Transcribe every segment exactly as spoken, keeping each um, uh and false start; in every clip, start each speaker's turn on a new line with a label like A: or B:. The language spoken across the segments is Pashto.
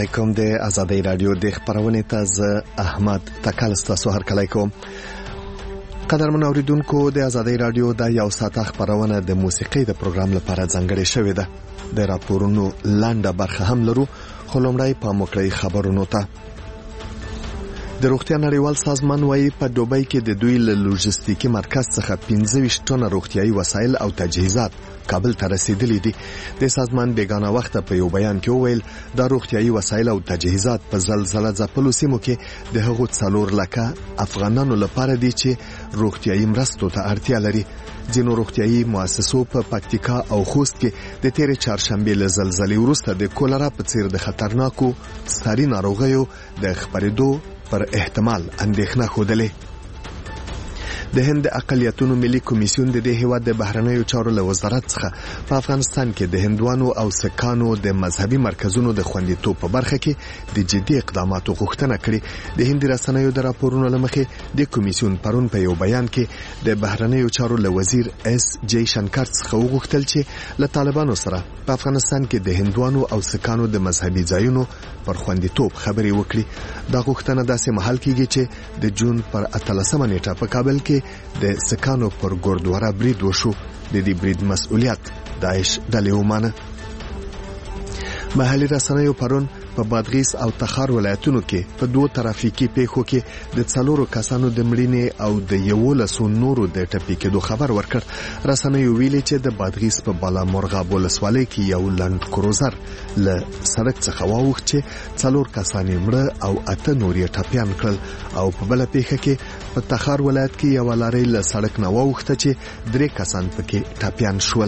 A: علیکم. د آزادۍ رادیو د خبرونې ته زه احمد تکل ستاسو هرکلی کوم. قدرمن اوریدونکو، د آزادۍ رادیو د یو ساعته خبرونه د موسیقۍ د پروګرام لپاره ځانګړې شوې ده. د راپورونو لاندې برخه هم لرو، خو لومړی په موکړی خبرونو ته. د روغتیا نړیوال سازمان وايي په دوبۍ کې د دوی له لوجستیکي مرکز څخه پنځه ویشت ټنه روغتیايي وسایل او تجهیزات کابل ته رسیدلي دي. د سازمان بیگانه وخت په یو بیان کې وویل دا روغتیايي وسایل او تجهیزات په زلزلہ ځپلو سیمو کې د هغو څلور لکه افغانانو لپاره دي چې روغتیايي مرستو ته اړتیا لري. ځینو روغتیايي مؤسسو په پکتیکا او خوست کې د تیرې چهارشنبې له زلزلې وروسته د کولرا په څیر د خطرناکو ستاري ناروغیو د خپرېدو پر احتمال اندېښنه ښودلې. د هند اقلیتونو ملي کمیسیون د دې هیواد د بهرنیو چارو له وزارت څخه په افغانستان کې د هندوانو او سکانو د مذهبي مرکزونو د خوندیتوب په برخه کې د جدي اقداماتو غوښتنه کړې. د هندي رسنیو د راپورونو له مخې د کمیسیون پرون په یو بیان کې د بهرنیو چارو له وزیر اس جی شنکر څخه وغوښتل چې له طالبانو سره په افغانستان کې د هندوانو او سکانو د مذهبي ځایونو پر خوندیتوب خبرې وکړي. دا غوښتنه داسې مهال کېږي چې د جون پر اتلسمه نیټه په کابل کې د سکانو پر ګوردواره برید وشو. د دې برید مسؤلیت داعش ډلې ومانه. محلي رسنیو پرون په بادغیس او تخار ولایتونو کې په دوه ترافیکي پیښو کې د څلورو کسانو د مړینې او د یولسو نورو د ټپي کېدو خبر ورکړ. رسنیو ویلي چې د بادغیس په بالا مرغاب ولسوالۍ کې یو لند کروزر له سړک څخه واوښت چې څلور کسان یې مړه او اته نور یې ټپیان کړل، او په بله پیښه کې په تخار ولایت کې یو لارۍ له سړک نه واوښته چې درې کسان پکې ټپیان شول.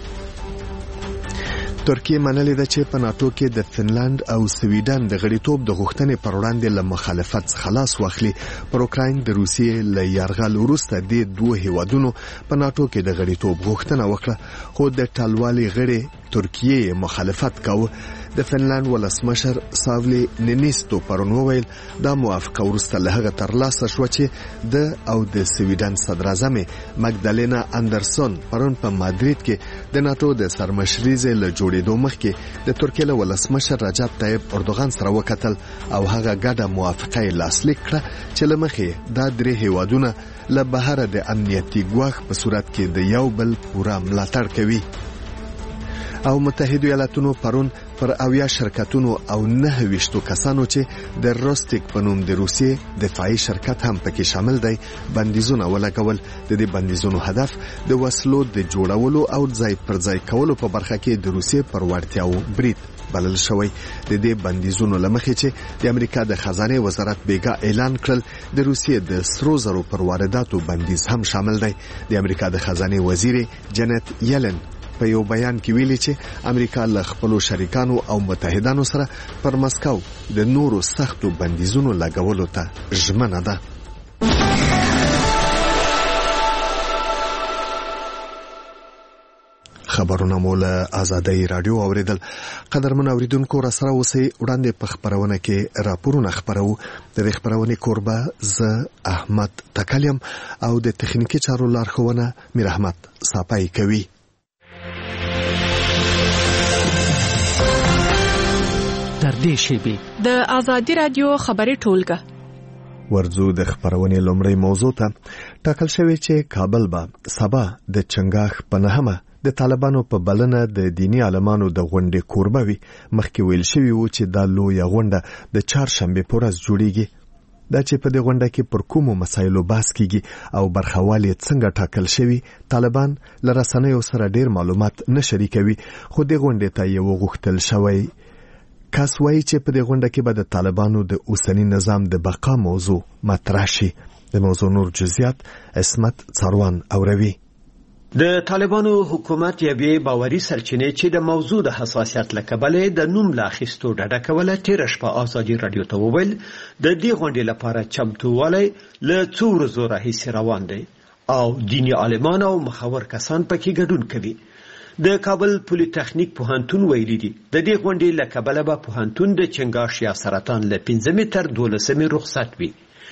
A: ترکیه منلې ده چې په ناتو کې د فنلند او سویډن د غړیتوب د غوښتنې پر وړاندې له مخالفت څخه لاس واخلي. پر اوکراین د روسیې له یرغل وروسته د دوه هیوادونو په ناتو کې د غړیتوب غوښتنه وکړه، خو د ټلوالي غړي ترکیه مخالفت کاوه. د فنلند ولسمشر ساولی نینیستو پرون وویل دا موافقه وروسته له هغه ترلاسه شوه چې د او د سویډن صدراعظم مګدالینا اندرسون پرون په مادرید کې د ناتو د سرمشریزې له جوړېدو مخکې د ترکیې له ولسمشر رجب طیب اردوغان سره وکتل او هغه ګډه موافقه یې لاسلیک کړه چې له مخې دا درې هیوادونه له بهره د امنیتي ګواښ په صورت کې د یو بل پوره ملاتړ کوي. او متحده ایالاتونو پرون پر اویا شرکتونو او نه ویشتو کسانو چې د روستیک په نوم د روسیې دفاعي شرکت هم پکې شامل دی بندیزونه ولګول. د دې بندیزونو هدف د وسلو د جوړولو او ځای پر ځای کولو په برخه کې د روسیې پر وړتیاو برید بلل شوی. د دې بندیزونو لمخې چې د امریکا د خزانه وزارت بیګا اعلان کړل د روسیې د سرو زرو پر وارداتو بندیز هم شامل دی. د امریکا د خزانه وزیر جنت یلن په یو بیان کې ویلي چې امریکا له خپلو شریکانو او متحدانو سره پر مسکو د نورو سختو بندیزونو لګولو ته ژمنه ده. خبرونه مو له آزادۍ رادیو اوریدل. قدرمن اوریدونکو، را سره اوسئ. وړاندې په خبرونه کې راپورونه خبرو. د دې خبرونې کوربه زه احمد تکلیم او د تخنیکی چارو لارښوونه میر احمد صاپای کوي.
B: در دې شیبې
C: د آزادۍ رادیو خبري ټولګه
A: ورځو د خبرونې لومړی موضوع ته. ټاکل شوی چې کابل به سبا د چنګاښ په نهمه د طالبانو په بلنه د دینی عالمانو د غونډې کوربه وي. مخکې ویل شوی و چې دا لویه غونډه د چهارشنبې په ورځ جوړیږي. دا چې په دې غونډه کې پر کومو مسایلو بحث کیږي او برخوال یې څنګه ټاکل شوی، طالبان له رسنیو سره ډیر معلومات نه شریکوي، خو دې غونډې ته یې وغوښتل شوی. کس وایي چې په دې غونډه کې به د طالبانو د اوسنی نظام د بقا موضوع مطرح شي. د موضوع نور جزئیات عصمت څاروان اوروي.
D: د طالبانو حکومت یوې باوري سرچینې چې د موضوع د حساسیت له کبله د نوم لا اخیستو ډډه کوله تېره شپه آزادي رادیو ته وویل د دې غونډې لپاره چمتووالی له څو ورځو راهیسې روان دی او دیني عالمان او مخور کسان پکې ګډون کوي. د کابل پولی تخنیک پوهنتون ویلي دي د دې غونډې له کبله به پوهنتون د چنګاښ یا سرطان له پنځمې تر دولسمې رخصت وي.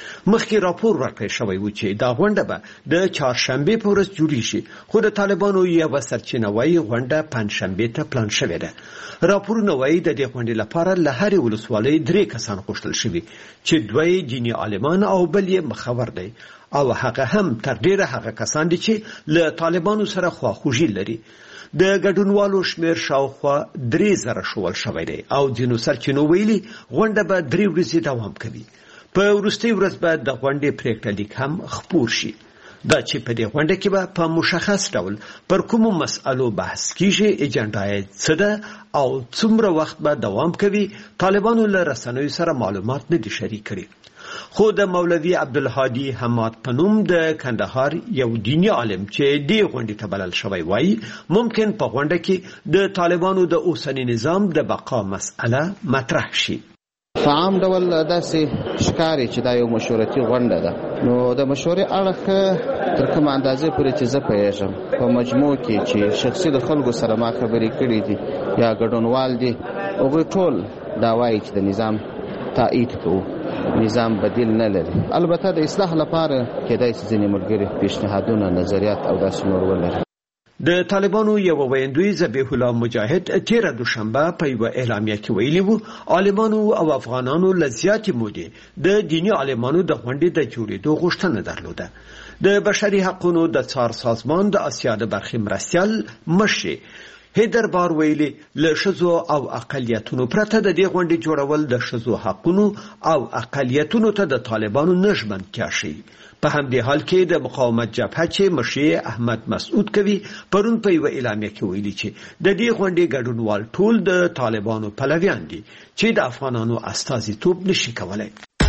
D: مخکې راپور ورکړی شوی و چې دا غونډه به د چهارشنبې په ورځ جوړیږي، خو د طالبانو یوه سرچینه وایي غونډه پنجشنبې ته پلان شوې ده. راپورونه وایي د دې غونډې لپاره له هرې ولسوالۍ درې کسان غوښتل شوي چې دوه یې دیني عالمان او بل یې مخور دی، او هغه هم تر ډیره هغه کسان دي چې له طالبانو سره خواخوږي لري. د ګډونوالو شمیر شاوخوا درې زره شول شوی دی او ځینو سرچینو ویلي غونډه به درې ورځې دوام کوي. په وروستۍ ورځ به د غونډې پریکړه لیک هم خپور شي. دا چې په دې غونډه کې به په مشخص ډول پر کومو مسألو بحث کیږي، اجنډا یې څه ده او څومره وخت به دوام کوي، طالبانو له رسنیو سره معلومات نه دي شریک کړي. خو د مولوي عبدالهادي حماد په نوم د کندهار یو دیني عالم چې دې غونډې ته بلل شوی وایي ممکن په غونډه کې د طالبانو د اوسني نظام د بقا مسأله مطرح شي.
E: په عام ډول داسې ښکاري چې دا یو مشورتي غونډه ده، نو د مشورې اړخ تر کومه اندازې پورې چې زه پوهېږم په مجموع کې چې شخصي د خلکو سره ما خبرې کړې دي یا ګډونوال دي، هغوی ټول دا وایي چې د نظام تایید کوو، نظام بدیل نه لري. البته د اصلاح لپاره کېدای شي ځینې ملګري پیشنهادونه، نظریات او داسې نور ولري.
D: د طالبانو یو ویندوی ذبیح الله مجاهد تیره دوشنبه په یوه اعلامیه کې ویلي وو عالمانو او افغانانو له زیاتې مودې د دیني عالمانو د غونډې د جوړېدو غوښتنه درلوده. د بشري حقونو د څار سازمان د اسیا د برخې مرستیال مشر هیدر بار ویلي له ښځو او اقلیتونو پرته د دې غونډې جوړول د ښځو حقونو او اقلیتونو ته د طالبانو نه ژمن کیږي. په همدې حال کې د مقاومت جبهه چې مشر احمد مسعود کوي پرون په یوه اعلامیه کې ویلي چې د دې غونډې ګډونوال ټول د طالبانو پلویان دي چې د افغانانو استازیتوب نشي کولای.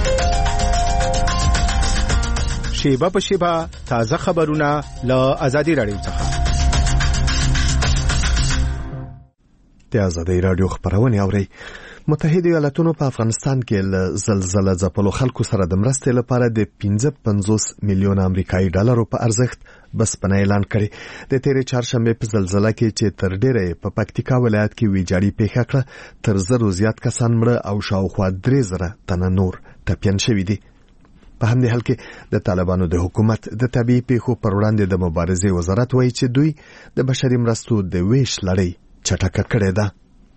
F: شیبه په شیبه تازه خبرونه له آزادي رادیو څخه.
A: د آزادي رادیو خبرونه اوري. متحده ایالاتونو په افغانستان کې له زلزلې ځپلو خلکو سره د مرستې لپاره د پنځه پنځوس میلیون امریکایي ډالرو په ارزښت بسپنه اعلان کړي. د تیرې چهارشنبې په زلزلې کې چې تر ډیره په پکتیکا ولایت کې ویجاړي پیښه کړه، تر زرو زیات کسان مړه او شاوخوا درې زره تنه نور ټپیان شوي دي. په همدې حال کې د طالبانو د حکومت د طبيعي پیښو پر وړاندې د مبارزې وزارت وایي چې دوی د بشري مرستو د ویش لړۍ چټکه کړې ده.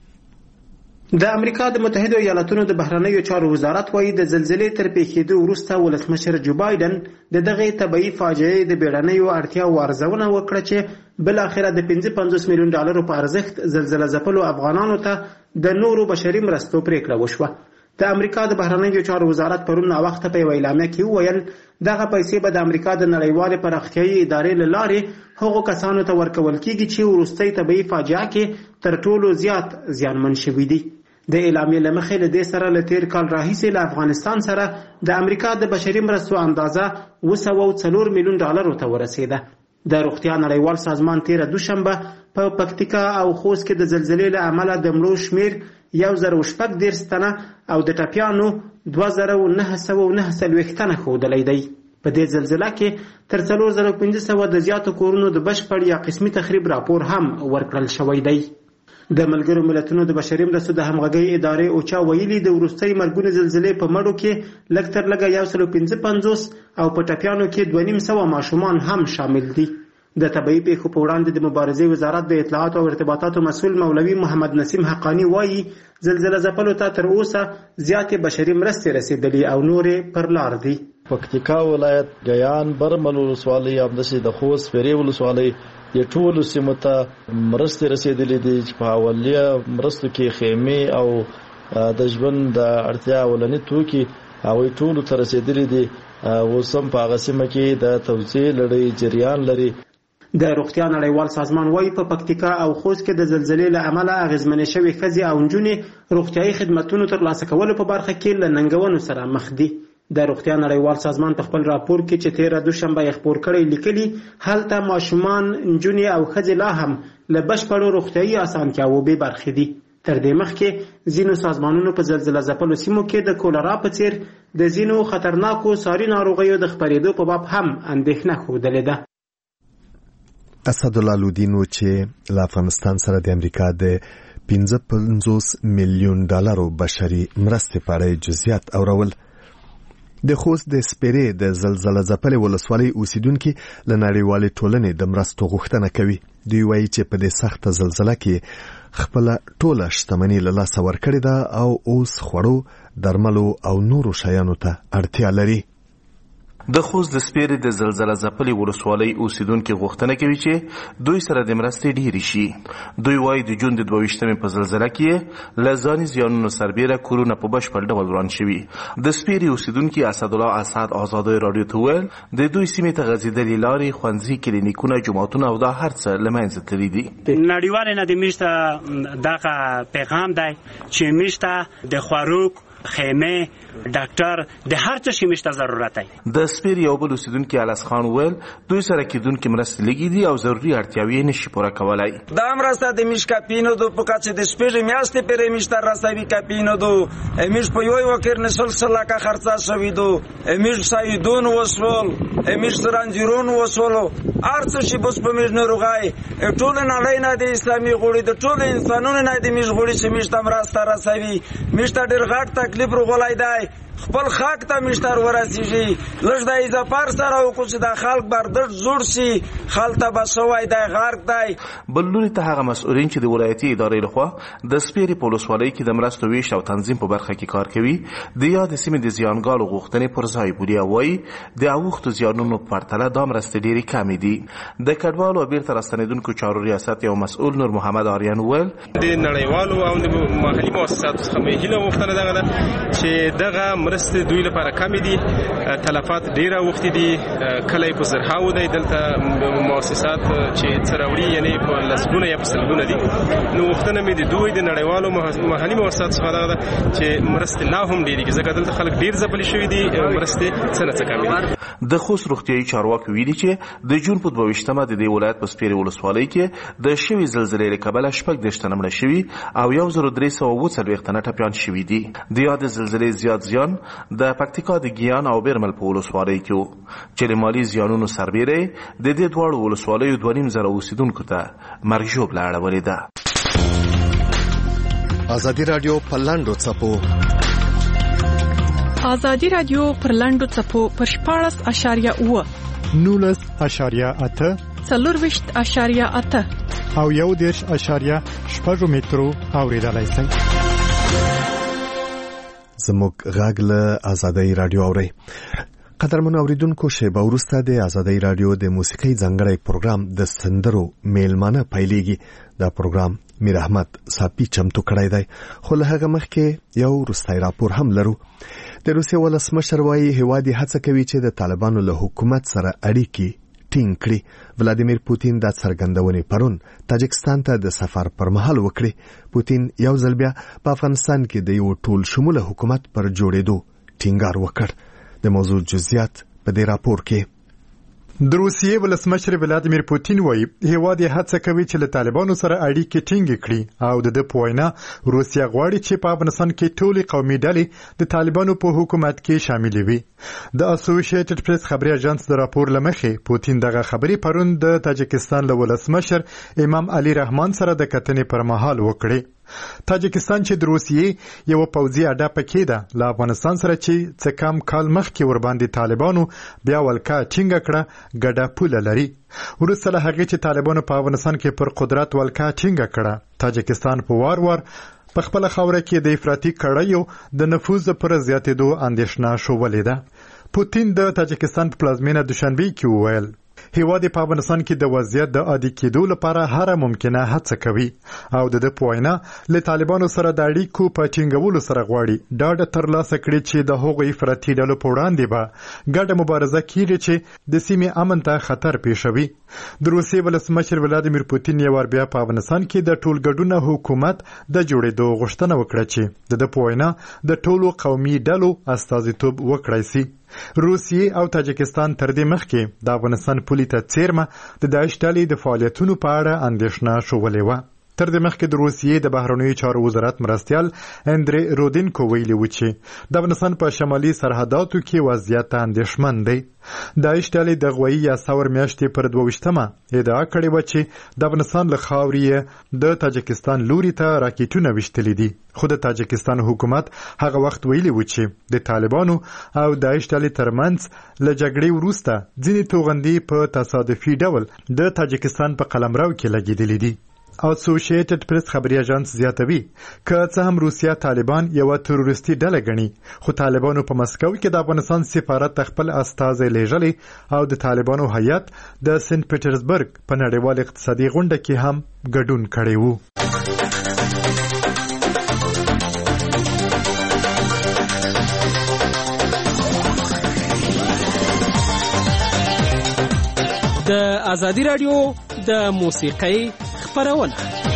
G: د امریکا د متحده ایالاتونو د بهرنیو چارو وزارت وایي د زلزلې تر پیښېدو وروسته ولسمشر جو بایدن د دغه طبيعي فاجعې د بیړنیو اړتیاو ارزونه وکړه چې بل اخره د پنځه پنځوس میلیون ډالرو په ارزښت زلزلې ځپلو افغانانو ته د نورو بشري مرستو پریکړه وشوه. د امریکا د بهرنیو چارو وزارت پرون وخت په اعلامیه کې وویل دغه پیسې به د امریکا د نړیوالې پراختیایي ادارې له لارې هغو کسانو ته ورکول کیږي چې وروستۍ طبيعي فاجعه کې تر ټولو زیات زیانمن شوي دي. د اعلامیې له مخې له دې سره له تیر کال راهیسې له افغانستان سره د امریکا د بشري مرستو اندازه اوه سوه او څلور میلیون ډالرو ته ورسېده. د روغتیا نړیوال سازمان تیره دوشنبه په پکتیکا او خوست کې د زلزلې له امله د مړو شمیر یو زر او شپږ دېرش تنه او د ټپیانو دوه زره او نهه سوه او نهه څلوېښت تنه ښودلی دی. په دې زلزله کې تر څلور زره پنځه سوه د زیاتو کورونو د بشپړ یا قسمي تخریب راپور هم ورکړل شوی دی. د ملګرو ملتونو د بشري مرستو د همغږۍ ادارې اوچا ویلي د وروستۍ مرګونې زلزلې په مړو کې لږ تر لږه یو سل او پنځه پنځوس او په ټپیانو کې دوه نیم سوه ماشومان هم شامل دي. د طبيعي پیښو په وړاندې د مبارزې وزارت د اطلاعات او ارتباطاتو مسؤل مولوي محمد نسیم حقانی وایي زلزلې ځپلو ته تر اوسه زیاتې بشري مرستې رسیدلې او نورې پر لار دي.
H: پکتیکا ولایت ګیان برمل ولسوالۍ همداسې د خوست پیرې ولسوالۍ د ټولو سیمو ته مرستې رسیدلې دي چې په اولیه مرستو کې خیمې او د ژوند د اړتیا اولني توکي هغوی ټولو ته رسیدلې دي. اوس هم په هغه سیمه کې د توزیع لړۍ جریان لري.
G: د روغتیا نړیوال سازمان وایي په پکتیکا او خوست کې د زلزلې له امله اغېزمنې شوې ښځې او نجونې روغتیایي خدمتونو ترلاسه کولو په برخه کې له ننګونو سره مخ دي. د روغتیا نړیوال سازمان په خپل راپور کې چې تیره دوشنبه یې خپور کړی لیکلي هلته ماشومان، نجونې او ښځې لا هم له بشپړو روغتیایي اسانتیاوو بې برخې دي. تر دې مخکې ځینو سازمانونو په زلزله ځپلو سیمو کې د کولرا په څیر د ځینو خطرناکو ساري ناروغیو د خپرېدو په باب هم اندېښنه ښودلې ده.
A: اسدالله لودین و چې له افغانستان سره د امریکا د پنځه پنځوس میلیون ډالرو بشري مرستې په اړه جزئیات اورول. د خوست د سپېرې د زلزلې ځپلې ولسوالۍ اوسیدونکو له نړیوالې ټولنې د مرستو غوښتنه کوي. دوی وایي چې په دې سخته زلزلې کې خپل ټوله شتمني له لاسه ورکړې ده او اوس خوړو، درملو او نورو شیانو ته اړتیا لري.
I: د خوست د سپېرې د زلزلې ځپلې ولسوالۍ اوسیدونکو غوښتنه کوي چې دوی سره د مرستې ډېرې شي. دوی وایي د جون د دوه ویشتمې په زلزلې کې له ځاني زیانونو سربیره کورونه په بشپړ ډول وران شوي. د سپېرې اوسیدونکي اسدالله اسد ازادۍ راډیو ته وویل د دوی سیمې ته غځېدلې لارې، ښوونځي، کلینیکونه، جوماتونه او دا هر څه له منځه تللي دي.
J: نړیوال نه د میشته دغه پیغام دی چې میشته د خوراک، خیمه، ډاکټر، د هر څه شي مشته ضرورت دی.
I: د سپېرې یو بل اوسیدونکي الیاس خان ویل دوی سره کېدونکي مرستې لږې دي او ضروري اړتیاوې یې نشي پوره کولی.
K: دا مرسته د میش کپینو دو په کچه د شپږ میاشتې پرې میشته رسوي کپینو دو میش په یو وکر نسل سلاکه خرڅه شوی دو میش سایدون وسول میش سرانجیرون وسول هر څه شي بس په میش نه روغای ټول نړۍ نه د اسلامي غوړي د ټول انسانونو نه د میش غوړي چې میشته مرسته رسوي. میشته ډېر غټ تکلیف روغلای دی، خپل خاک ته مشتر ورسیږي، لږ د اضافار سره وکړو چې د خلک برداشت جوړ شي، خلته به شوی دی غرق دی.
I: بل لوري ته هغه مسؤلین چې د ولایتي ادارې لخوا د سپېرې په ولسوالۍ کې د مرستو ویش او تنظیم په برخه کې کار کوي د یاد سیمې د زیانګالو غوښتنې پر ځای بولي او وایي د اوښتو زیانونو په پرتله دا مرستې ډېرې کمې دي. د کډوالو او بیرته راستنېدونکو چارو ریاست یو مسؤل نور محمد آریان وویل
L: د نړیوالو او د محلي مؤسساتو څخه مې هیله غوښتنه دغه ده چې دغه مرستې دوی لپاره کمې دي، تلفات ډېره اوښتې دي، کلی په زرهاو دی، دلته مؤسسات چې څه راوړي یعنې په لسګونه یا په سلګونه دي. نو غوښتنه مې د دوی د نړیوالو محلي مؤسساتو څخه دغه ده چې مرستې لا هم ډېرېږي ځکه دلته خلک ډېر ځپلي شوي دي، مرستې څه نه څه کمې دي.
I: د خوست روغتیایي چارواکو ویلي چې د جون په دوه ویشتمه د دې ولایت په سپېرې ولسوالۍ کې د شوې زلزلې له کبله شپږ دېرش تنه مړه شوي او یو زر درې سوه اووه څلوېښت تنه ټپیان شوي دي. د یادې زلزلې زیات زیان د پکتیکا د ګیان او بیرمل په ولسوالۍ کې و چې د مالي زیانونو سربیره د دې دواړو ولسوالیو دوه نیم زره اوسیدونکو ته مرګ ژوبله اړولې ده.
A: ازادي راډیو په لاندو څپو
C: ازادي راډیو پر لاندو څپو پر شپاړس اشاریه اوه
F: نولس اشاریه اته
C: څلورویشت اشاریه اته
F: او یو دېرش اشاریه شپږ مترو اوریدلای شئ.
A: زموږ غږ له ازادي راډیو اوري. قدرمن اوریدونکو، شیبه وروسته د ازادي راډیو د موسیقي ځانګړی پروګرام د سندرو میلمانه پیلېږي. دا پروګرام میر احمد صافي چمتو کړی دی، خو له هغه مخکې یو وروستی راپور هم لرو. د روسیې ولسمشر وایي هیواد یې هڅه کوي چې د طالبانو له حکومت سره اړیکې ټینګ کړي. ولادیمیر پوتین دا څرګندونې پرون تاجکستان ته د سفر پر مهال وکړي. پوتین یو ځل بیا په افغانستان کې د یو ټول شموله حکومت پر جوړېدو ټینګار وکړ. د موضوع جزئیات په دې راپور کې.
F: د روسیې ولسمشر ولادیمیر پوتین وایي هیواد یې هڅه کوي چې له طالبانو سره اړیکې ټینګ کړي او د دې په وینا روسیا غواړي چې په افغانستان کې ټولې قومي ډلې د طالبانو په حکومت کې شامل وي. د اسوسییټډ پریس خبري اژانس د راپور لمخې پوتین دغه خبري پرون د تاجکستان له ولسمشر امام علي رحمان سره د کتنې پر مهال وکړي. تاجکستان چې د روسیې یو پوځي اډه پکې ده له افغانستان سره چې څه کم کال مخکې ور باندې طالبانو بیا ولکه ټینګه کړه ګډه پوله لري. وروسته له هغې چې طالبانو په افغانستان کې پر قدرت ولکه ټینګه کړه، تاجکستان په وار وار په خپل خاوره کې د افراطي کړیو د نفوذ پر زیاتېدو اندېښنه شولې ده. پوتین د تاجکستان په پلازمینه دوشنبه کې وویل هیواد په افغانستان کې د وضعیت د عادي کېدو لپاره هر ممکنه هڅه کوي او د دې په وینا له طالبانو سره د اړیکو په ټینګولو سره غواړي ډاډ ترلاسه کړي چې د هغوی افراطي ډلو په وړاندې به ګډه مبارزه کیږي چې د سیمې امن ته خطر پیښوي. د روسیې ولسمشر ولادیمیر پوتین یو ور بیا په افغانستان کې د ټولګډونه حکومت د جوړېدو غوښتنه وکړه چې د دې په وینا د ټولو قومي ډلو استازیتوب وکړي سي. روسیې او تاجکستان تر دې مخکې د افغانستان پولې ته څیرمه د داعش ډلې د فعالیتونو په اړه اندېښنه شولې وه. تر دې مخکې د روسیې د بهرنیو چارو وزارت مرستیال اندری رودینکو ویلي و چې د افغانستان په شمالي سرحداتو کې وضعیت اندېښمن دی. داعش ډلې د غویي یا ثور میاشتې پر دوه ویشتمه ادعا کړې وه چې د افغانستان له خاورې د تاجکستان لوري ته راکېټونه ویشتلي دي، خو د تاجکستان حکومت هغه وخت ویلي و چې د طالبانو او داعش ډلې ترمنځ له جګړې وروسته ځینې توغندي په تصادفي ډول د تاجکستان په قلمرو کې لګېدلې دي. اسوسییټډ پریس خبري اژانس زیاتوي که څه هم روسیا طالبان یو تروریستي ډله ګڼي، خو طالبانو په مسکو کې د افغانستان سفارت خپل استازی لیږلی او د طالبانو هیئت د سنت پیټرزبرګ په نړیوال اقتصادي غونډه کې هم ګډون کړی وو.
B: د ازادي رادیو د موسیقۍ خبرونه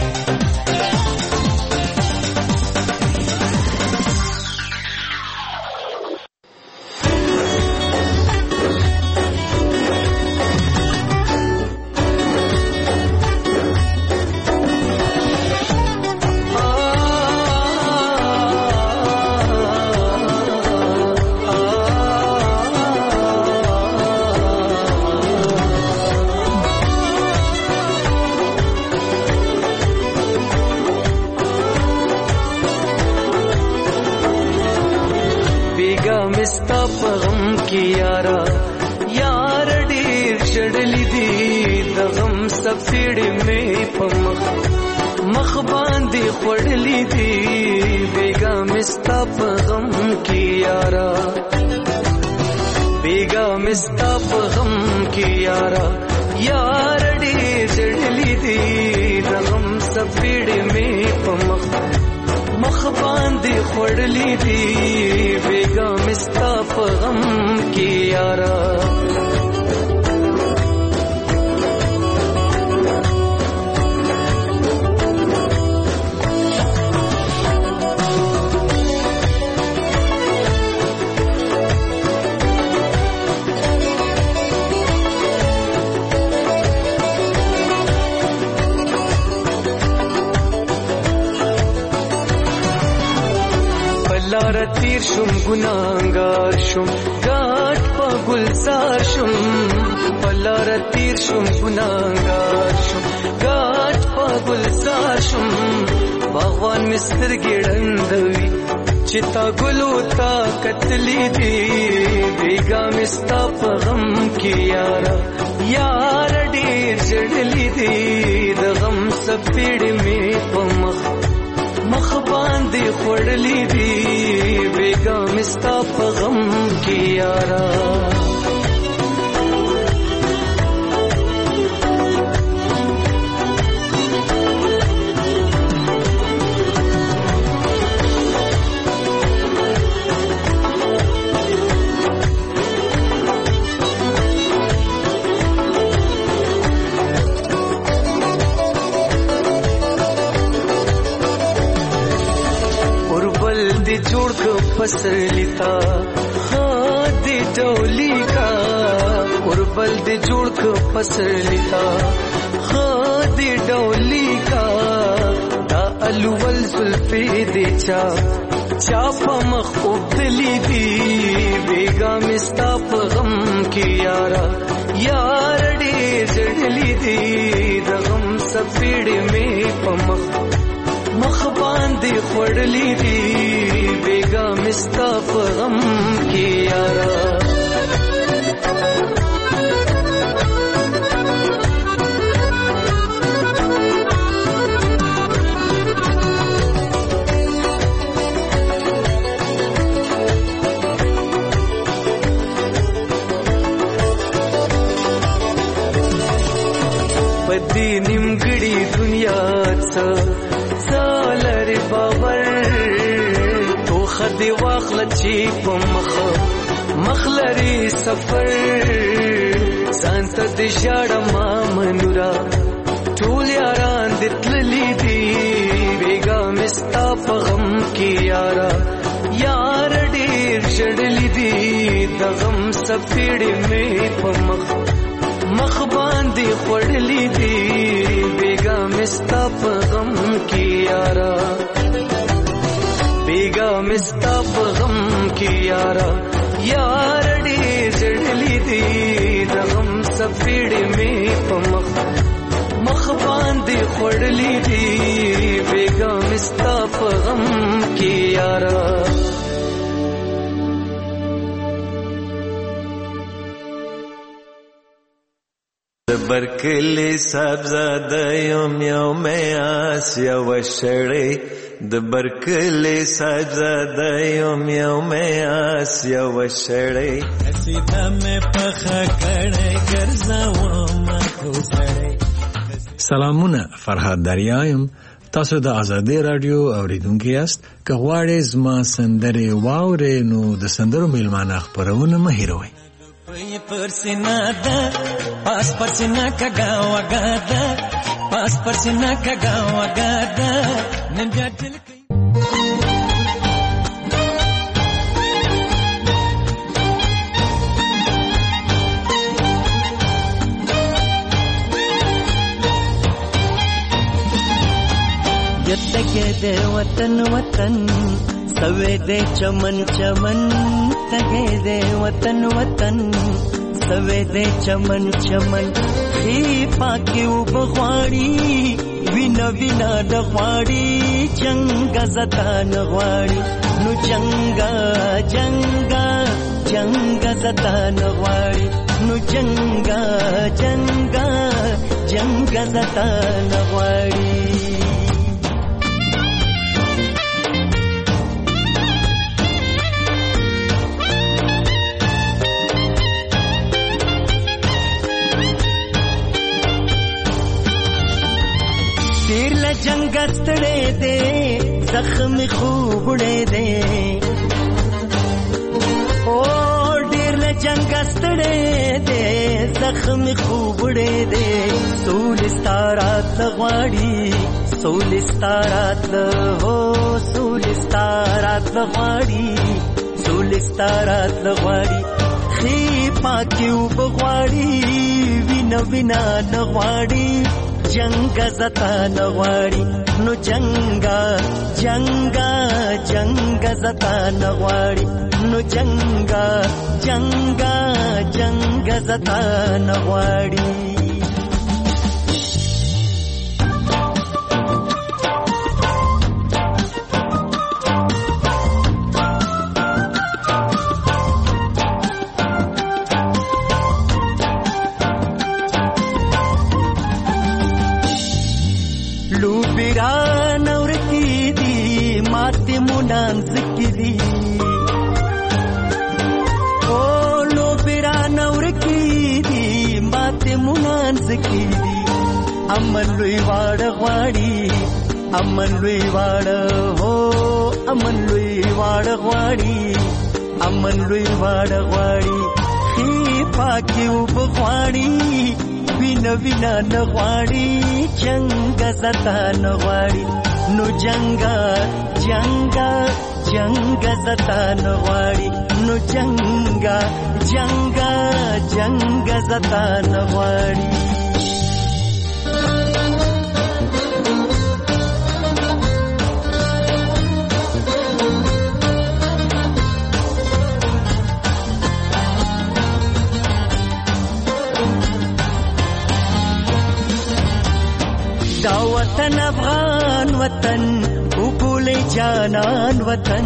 M: تیر شم ګناهګار شم ګاټ په ګلزار شم بلار تیر شم ګناهګار شم ګاټ په ګلزار شم باغوان مستر ګړندوي چې تا ګلو تا کتلی دی بیګا مستا په غم کې یارا یار ډیر جړلی دی د غم سپېړ می په مخ مخ باندې خړلې دی بیګا مستا په غم کې یارا جوړ کو پسر لیتا ها دې ډولي کا اوربل دې جوړ کو پسر لیتا ها دې ډولي کا دا الول زلفې دې چا چا په مخ وبدلی دی بیګا مستا په غم کې یارا یار دې جړلی دی د غم سپېړ می په مخ مخ باندې خړلې دی بیګا مستا په غم کې یارا پدې نیمګړي دنیا څه سالر باور تو خدي واخل چی په مخ مخلري سفر سانت د شاړه ما منورا ټول یاران د تللی دی بیګا مستا په غم کې یارا یار ډیر شړلی دی د غم سپېړ می په مخ مخ باندې خړلې دی بیګا مستا په غم کې یارا بیګا مستا په غم کې یارا یار ډېر زړلی دی د غم سفیړې مې په مخ مخ باندې خړلې دی بیګا مستا په غم کې یارا برکلی سبزاده یم یو میاس یو شړی د برکلی سبزاده یم یو میاس یو شړی
N: سیده مې پخه کړی ګرځوم کو سړی.
O: سلامونه، فرهاد دریایم. تاسو د آزادی رادیو اوریدونکي یاست. که غواړئ زما سندرې واورئ نو د سندرو میلمانه خپرونه مه هېروئ.
N: پی پرسینا دا پاس پرسینا کگا وگا دا پاس پرسینا کگا وگا دا نن بیا دل یتکه دے وطن وطن سوے دے چمن چمن تگے دے وطن وطن سوے دے چمن چمن خی پاکی او بغواړي وینا وینا د غواړي جنگ زتان غواړي نو جنگا جنگا جنگ زتان غواړي نو جنگا جنگا جنگ زتان غواړي. جنگ ستړې دې زخم خوبړې دې او ډېر له جنگ ستړې دې زخم خوبړې دې سول ستارات غواړي سول ستارات هو سول ستارات غواړي سول ستارات غواړي خي پاکيو بغواړي وینا وینا غواړي جنگ زتا نغواړي نو جنگا جنگا جنگ زتا نغواړي نو جنگا جنگا جنگ زتا نغواړي. امن لوی واړه غواړي امن لوی واړه هو امن لوی واړه غواړي امن لوی واړه غواړي خي پاکي وبغواړي وینا وینا نه غواړي جنگ زتا نه غواړي نو جنگا جنگا جنگ زتا نه غواړي نو جنگا جنگا جنگ زتا نه غواړي. دا وطن افغان وطن وګول جانان وطن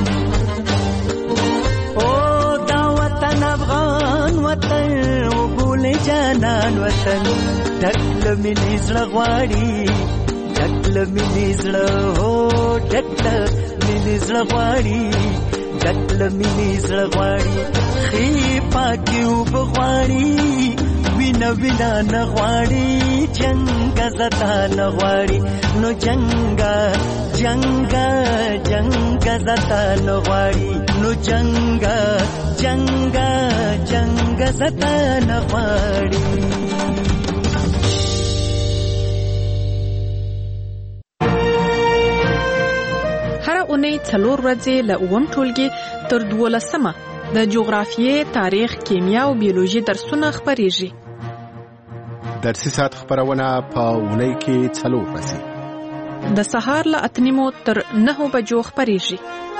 N: او دا وطن افغان وطن وګول جانان وطن ټکل می نزړه غواړي ټکل می نزړه هو ټکل می نزړه غواړي ټکل می نزړه غواړي خي پاکي وبغواړي وینا وینا نغواړي جنگ زتا نغواړي نو جنگا جنگا جنگ زتا نغواړي نو جنگا جنگا جنگ زتا نغواړي.
C: هر اونۍ څلور ورځې له اووم ټولګي تر دولسمه د جغرافیې، تاریخ، کیمیا او بیولوژي درسونه خپریږي.
A: درسي ساعت خبرونه په اونۍ کې څلور ورځې
C: د سهار له اتنیمو تر نهو بجو خپریږي.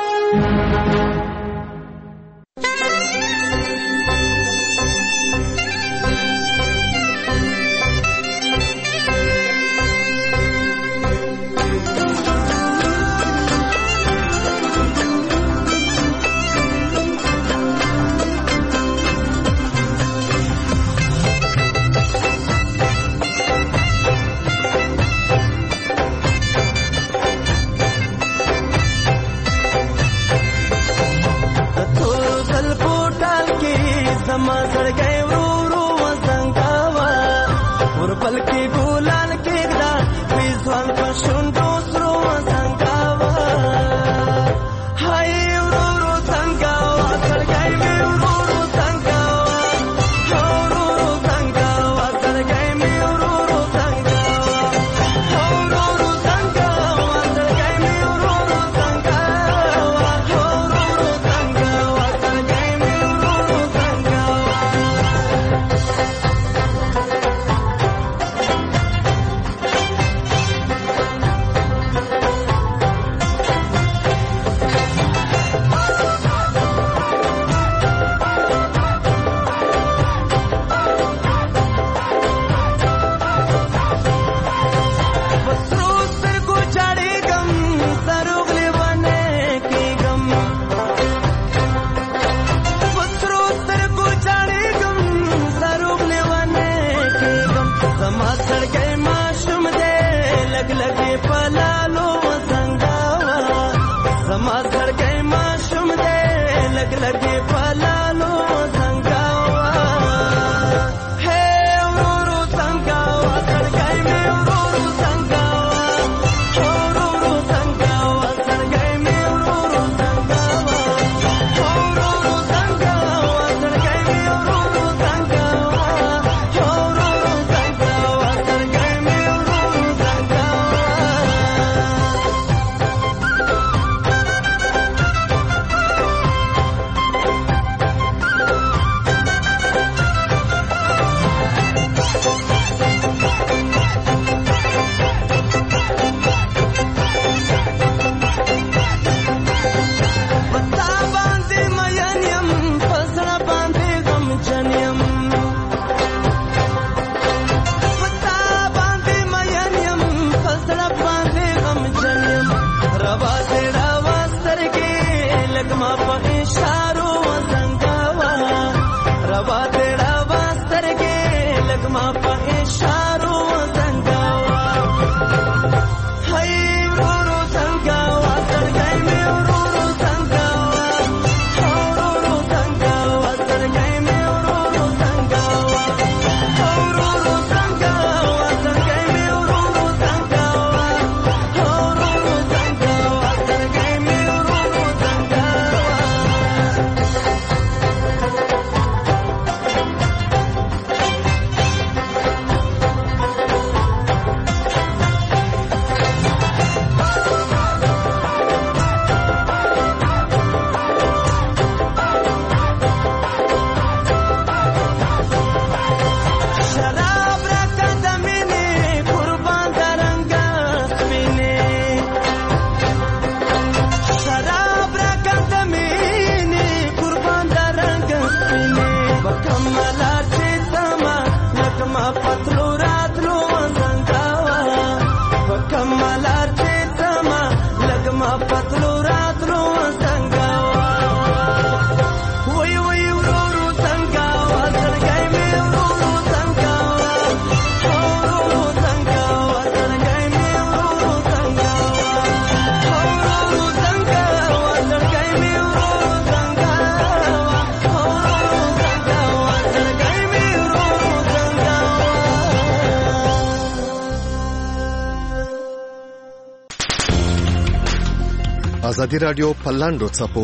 A: ازادي رادیو په لاندو څپو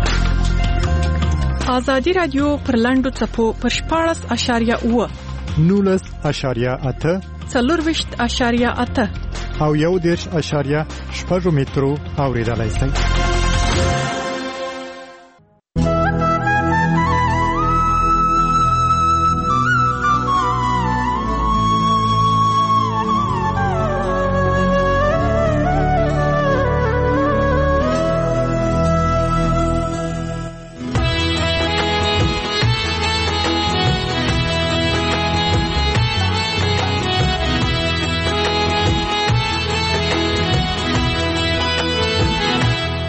C: ازادي رادیو پر لاندو څپو پر شپاړس اشاریه اوه
F: نولس اشاریه اته
C: څلورویشت اشاریه اته
F: او یو دېرش اشاریه شپږ مترو اوریدلای شئ.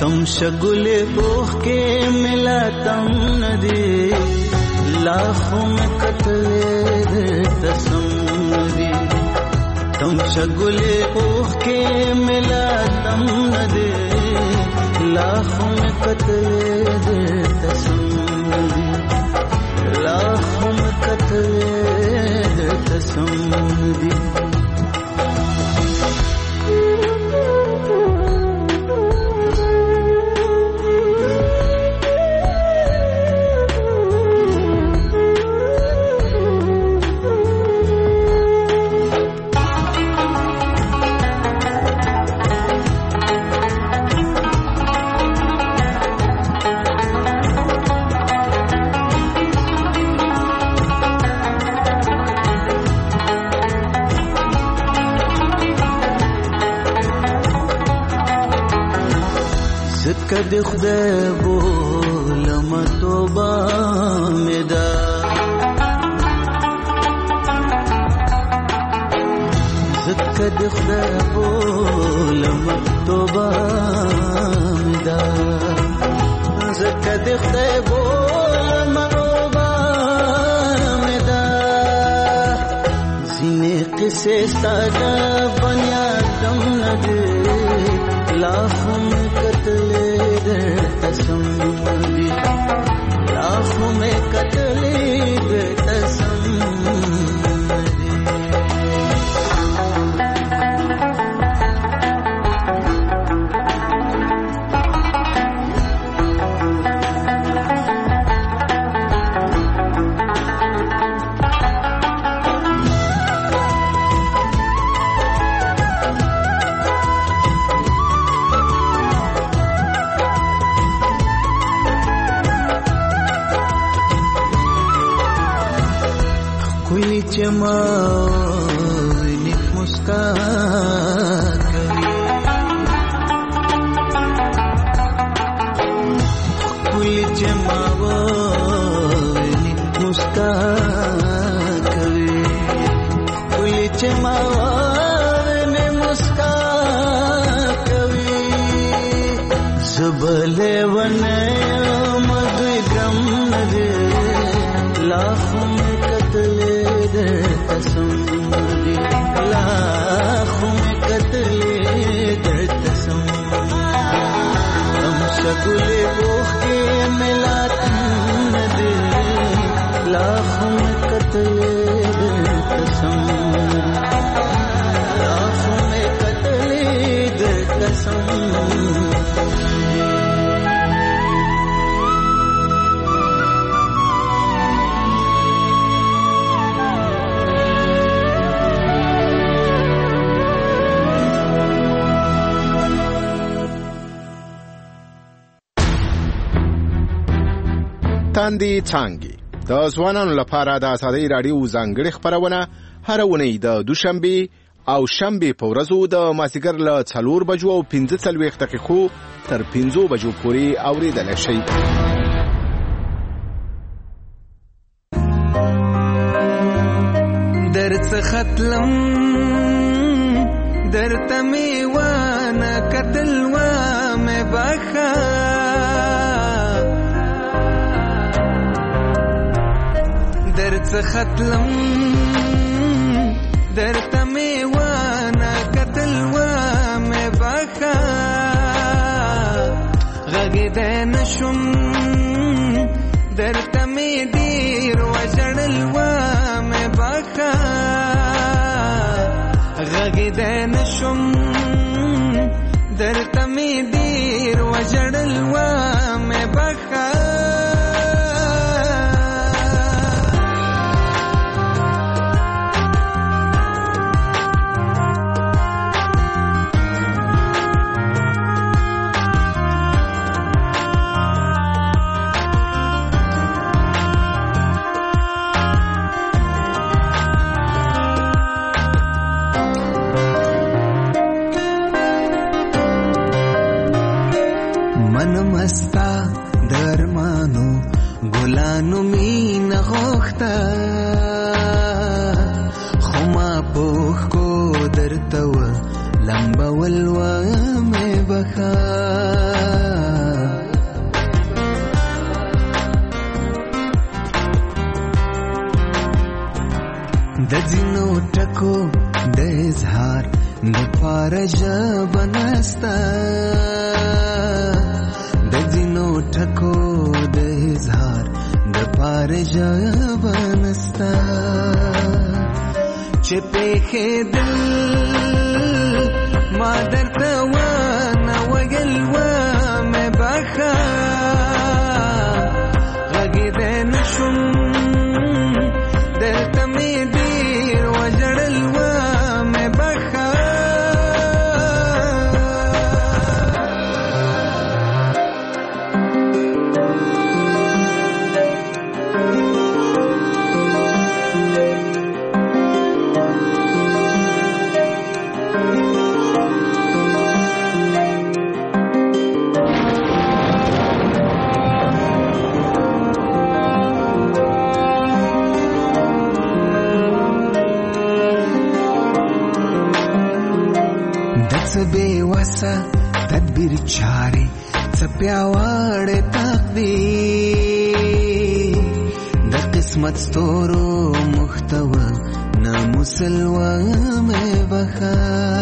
P: تم شگل اوخ کے ملا تم ندی لاکھوں میں قتل تسم ندی تم شگل اوخ کے ملا تم ندی لاکھوں میں قتل تسم ندی لاکھوں میں قتل تسم ندی کد خدای بولم توبه مدا زد کد خدای بولم توبه مدا زد کد خدای بولم توبه مدا زینه قصه ساده بنیادم نده لاکھوں میں قتل تسم دی لاکھوں میں قتل تسم دی جمالك مسكاك كل جمالك مسكاك كل جمالك مسكاك زبل ونعم غم ندي لاکھوں میں قتل تسم دی لاکھوں میں قتل تسم ہم شگل اوخ کے ملا تم دے لاکھوں میں قتل تسم لاکھوں میں قتل تسم
Q: تاندې څانګې د ځوانانو لپاره د ازادۍ راډیو ځانګړې خپرونه هر اونۍ د دوشنبه او شنبه په ورځو د مازیګر له څلور بجو او پنځه څلوېښت دقیقو تر پنځو بجو پورې اورېدلی شئ.
M: درڅخه تلم درته مې وانه کتل وامې بخه درڅخه تلم درته مې وانه کتل وامې بخه غږېدی نشم درته مې ډېر وژړل وامې بخه غږېدی نشم درته مې ډېر وژړل وامې بخه
P: مستا درمانو ګلانو مینا غوښتا خما پوخ کو درته و لمبول و مې بخا د ځینو ټکو د اظهار د پاره ژبه نسته د ځینو ټکو د اظهار د پاره ژبه نسته چې پېښېدل ما درته ونه ویل ومې بخه غږېدی نه شوم دلته مې ډېر وژړل ومې بخه بے وسه تدبیر چارې څه پیاوړې تقدیر د قسمت ستورو محتوا ناموسلوه مې بخه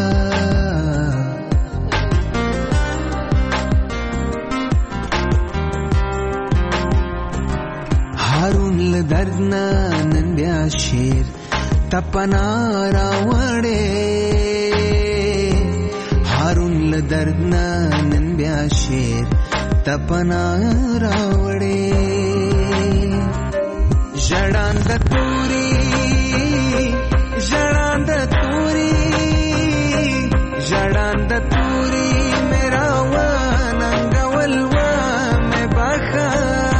P: هارون له درد نه نن بیا شعر تپنا راوړې هارون له درد نه نن بیا شعر تپنا راوړې ژړاند توري ژړاند توري ژړاند توري میرا وننګول ومې بخه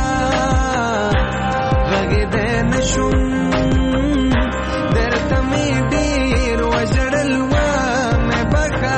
P: غږېدی نه شوم درته مې ډېر وژړل ومې بخه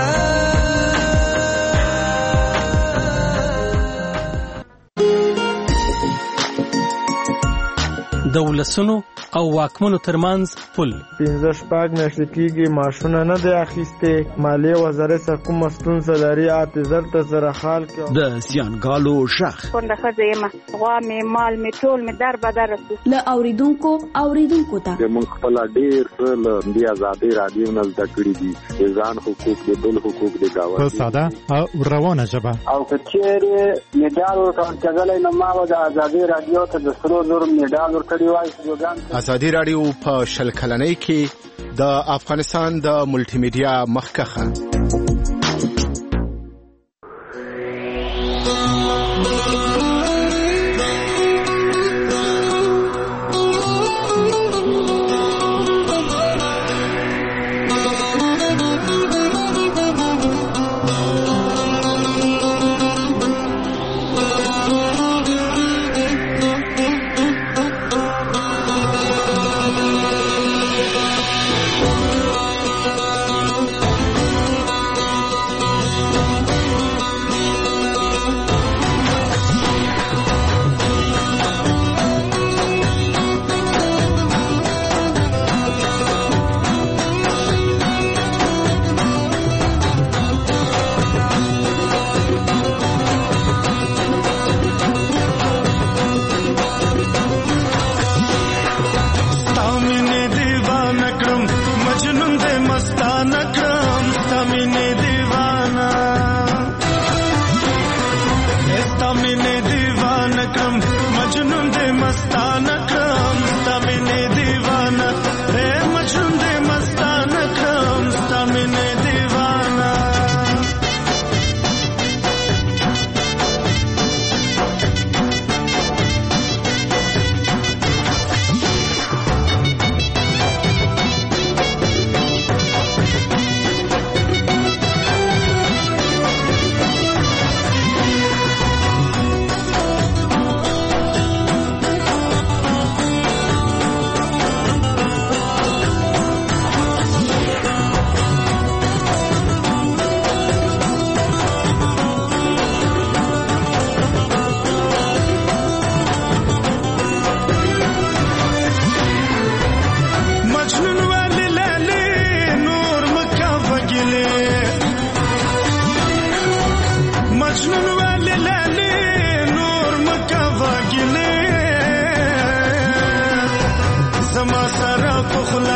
B: د ولسونو او واکمنو ترمنځ پل
R: پنځه شپږ میاشتې کېږي معاشونه نه دی اخیستې مالیې وزارت څه کومه ستونزه لري اته زر ته سره حال کې
D: د زیانګالو شخ
S: کونډه ښځه یم غوا مې مال مې ټول مې در بدر رسو
T: له اوریدونکو اوریدونکو ته
U: موږ خپل ډېر څه له دې ازادي رادیو نه زده کړي دي د ځان حقوق د بل حقوق د گاونډي
F: په ساده او روانه ژبه
V: او کچېرې میډال ورکول کېدلی نو ما به د ازادي رادیو ته د سرو زرو میډال ورکړی وای.
Q: ازادي رادیو په شل کلنۍ کې د افغانستان د ملټي میډیا مخکخه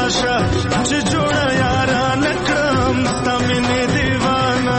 E: راشه چې جوړه یارا نکړم ستا مینې دیوانه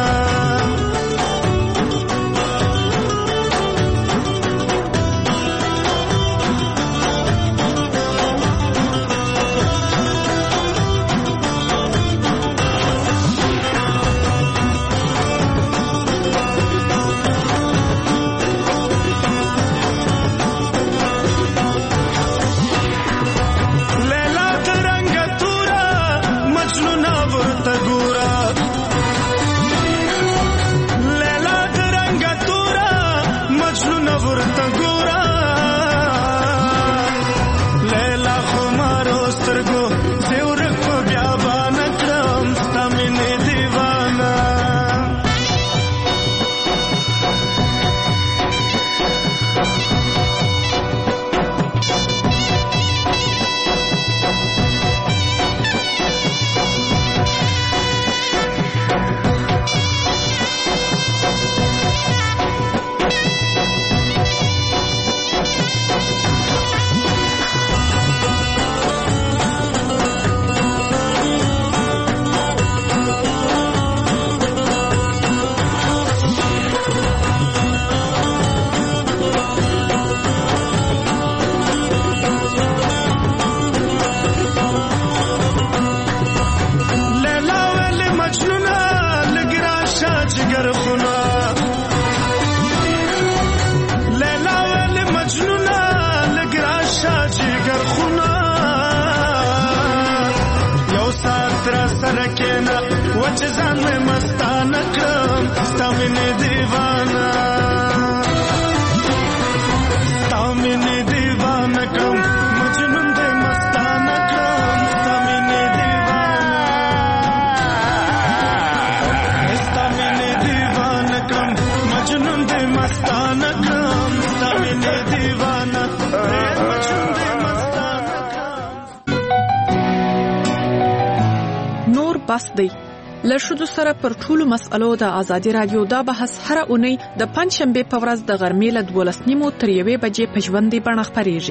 C: بس دی لښودو سره پر ټولو مسألو د ازادي رادیو دا بحث هر اونۍ د پنځشنبه په ورځ د غرمې له دولس نیمو تر یوې بجې په ژوندۍ بڼه خپرېږي.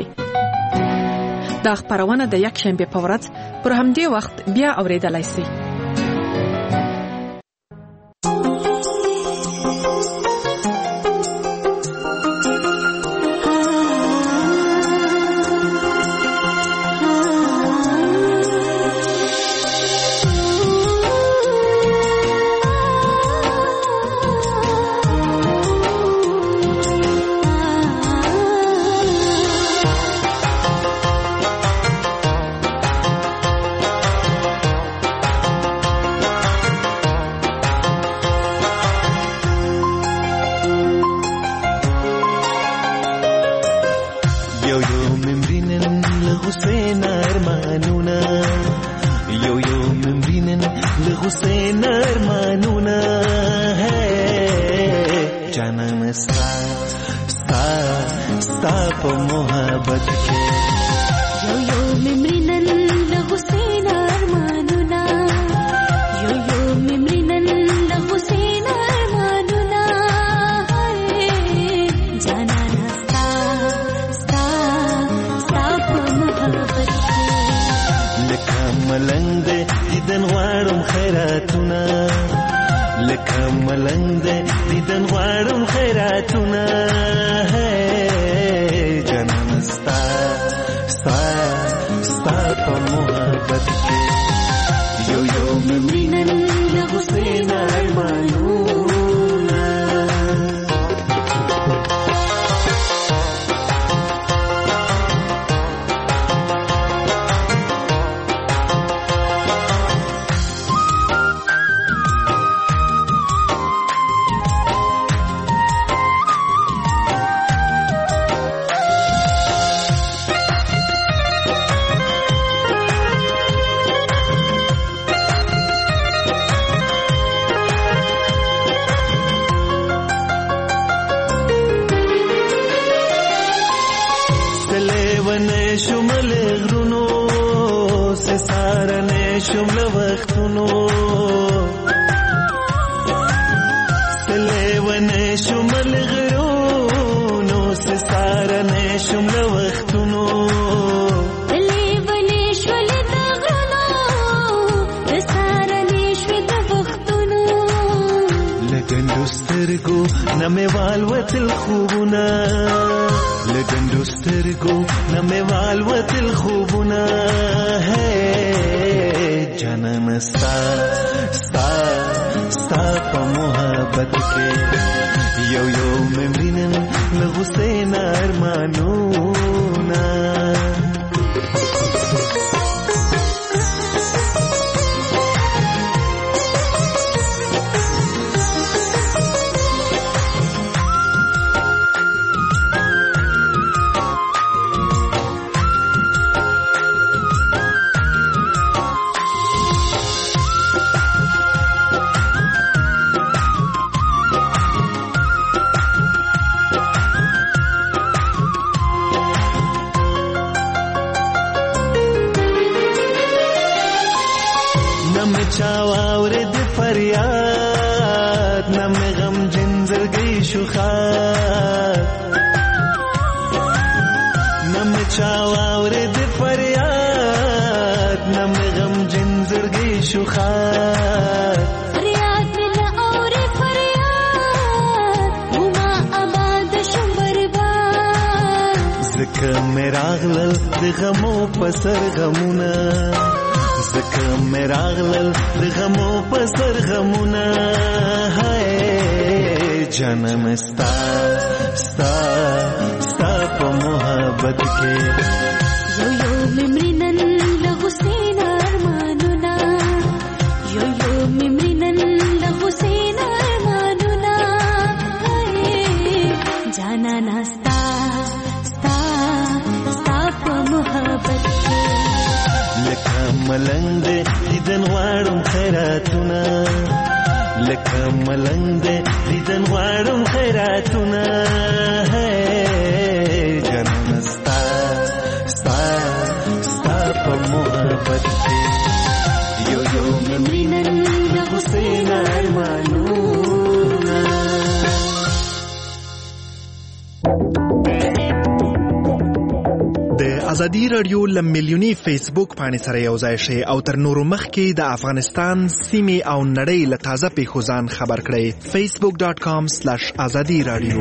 C: دا خپرونه د یک شنبه په ورځ پر همدې وخت بیا اوریدلای شئ.
H: شمله وختونو لې ولې شول د غرونو
E: نمې والوتل خوبونه لګندو سترګو نمې والوتل خوبونه هې جانان ستا ستا ستا په محبت کې یو یو مې مینن له غوسې نه ارمانونه غمو پسر غمونا زکه مې راغلل د غمو پسر غمونا هاي جانم ستا ستا ستا په محبت کې
G: یو یو ممرنن لغسین ارمانونا یو یو ممرنن لغسین ارمانونا هاي جانا ناستا
E: لکه ملنګ دې دیدن غواړم خیراتونه لکه ملنګ دې دیدن غواړم خیراتونه جانان ستا ستا ستا په محبت کې یو یو مینن د حسین ارمانونه
A: ازادي رادیو لم میلیونی فیسبوک باندې سره یو ځای شي او تر نورو مخکې د افغانستان سیمې او نړۍ له تازه پیښو ځان خبر کړئ facebook dot com slash azadi radio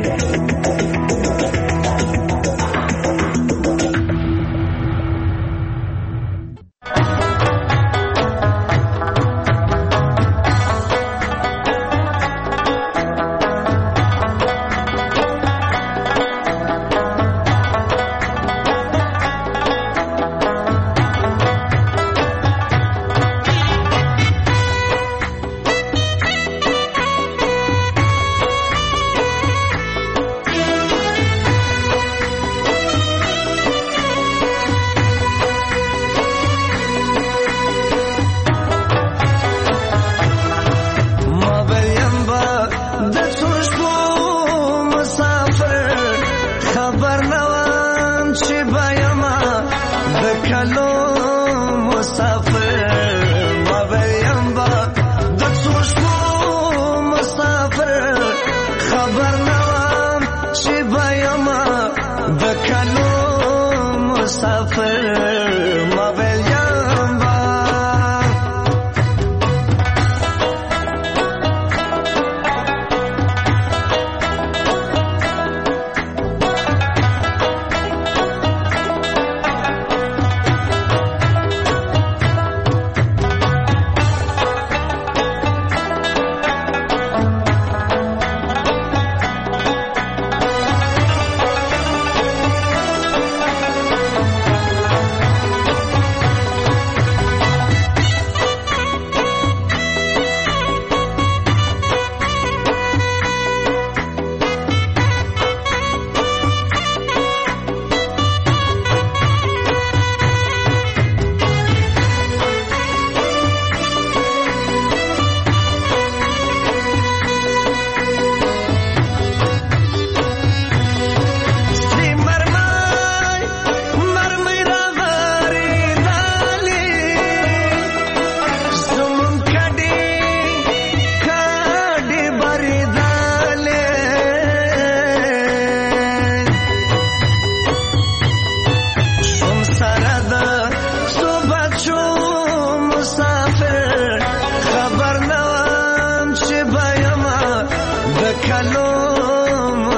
E: کلو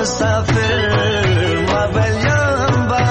M: مسافر ما بلیان با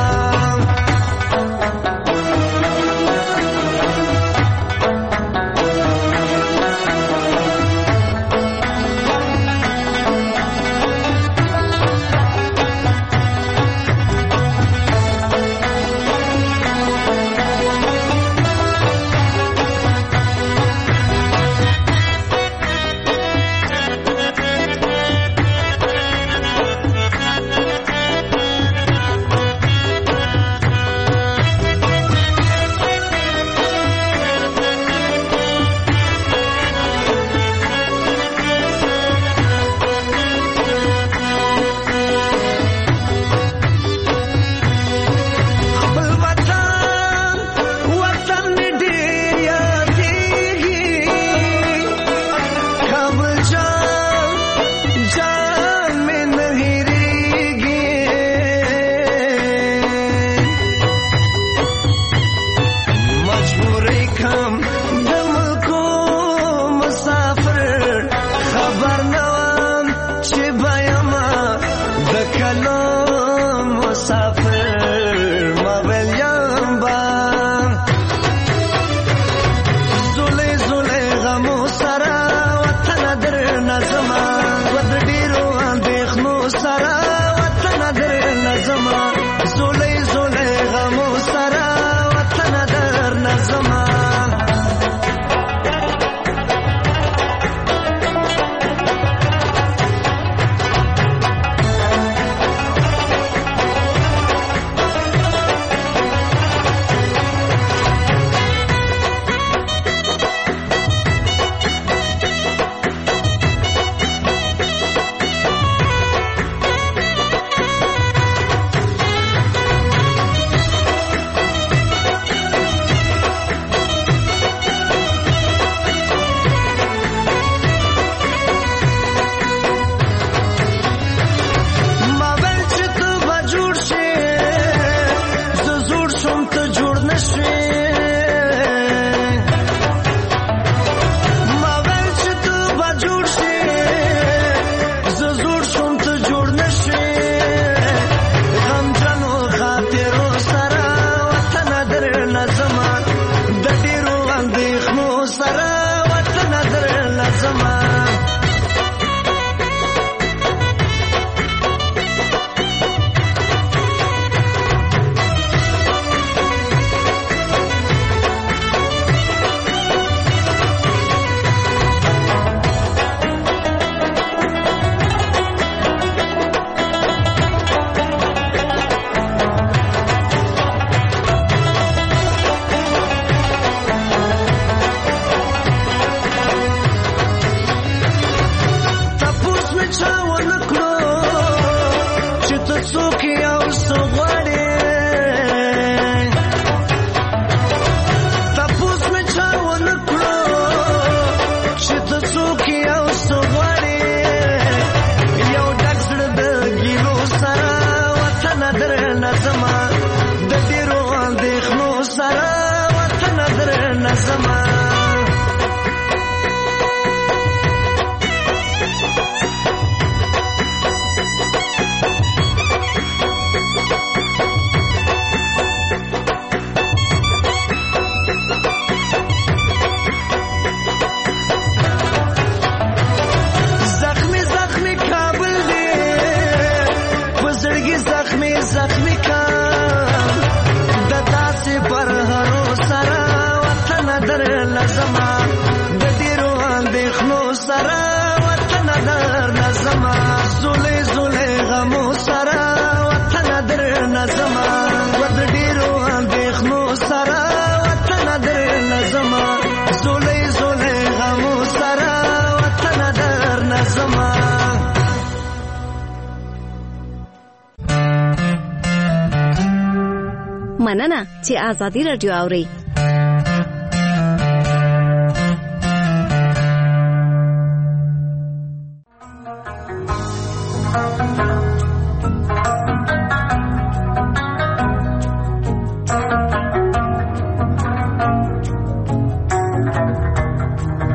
H: مننه چې آزادي رادیو اوري.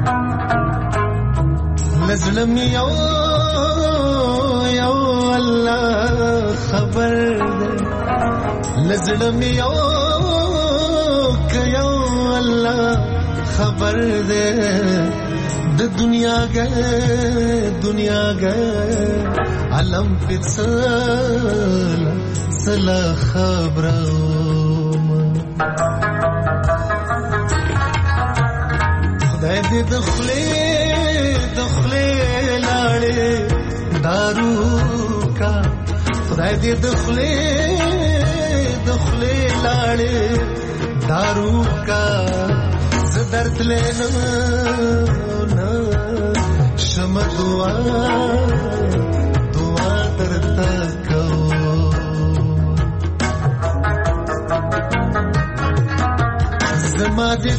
M: لزلم یو یو الله
E: الله خبر دې لزړه مې یو کيو الله خبر دې د دنیا گئے دنیا گئے علم پسل سلا خبرم خدای دې دخلې دخلې لاړې دارو کا خدای دې دخلې دخلې لاړې دارو کا زدرت لینا شم دعا دعا درتا کو زما دې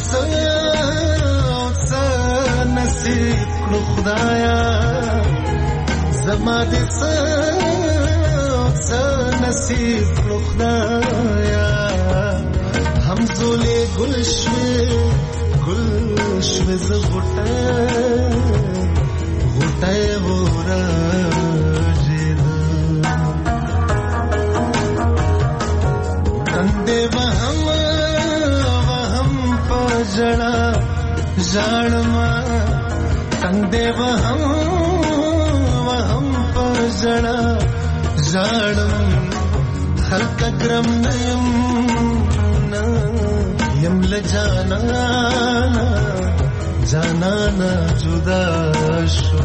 E: سا نصیب کړو خدایا زما دې سا نصیب کړو خدایا همزولې گلشوي گلشوي ز غټه غټه ورجید کندې وهم وهم پجړه ژړما کندې وهم وهم پجړه ژړم خلق کرم نیم یم لجانا جانانا جدا شو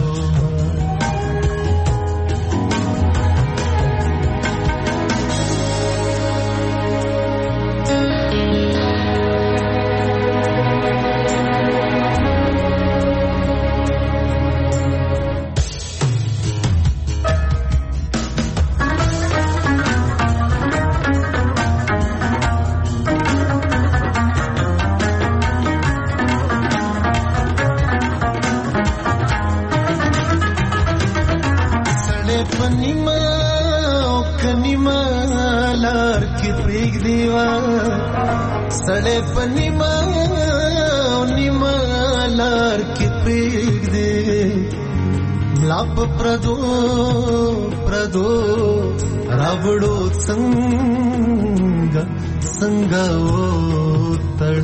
E: सड़े पनीमा नीमा लार के पेग दे लाप प्रदो प्रदो रावड़ो संग संगा ओ तड़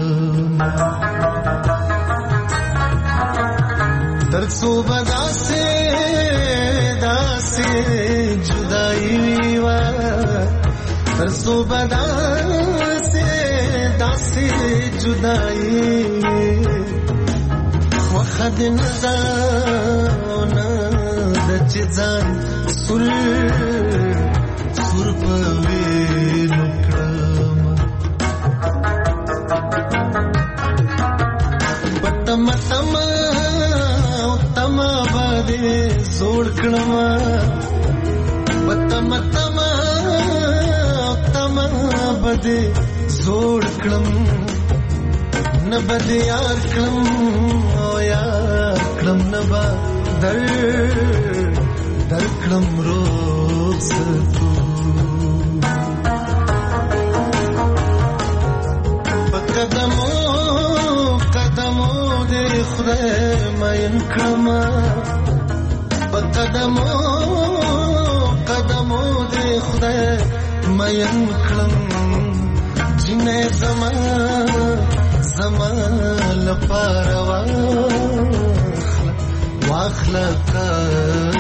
E: तरसो बदा से दासे जुदाई वा तरसो बदा दासे जुदाई वखद नजाना दचजान सुर सुर पवे लुकड़म बतम तम तम बादे जोड़कड़म बतम तम तम बदे जोड़ कलम न बदे यार कलम ओ यार कलम न बा दर दर कलम रोज तू कदमो कदमो दे खुदा मायन कलम कदमो कदमो दे खुदा मायन कलम जिने जमा जमा लपारवा वाखला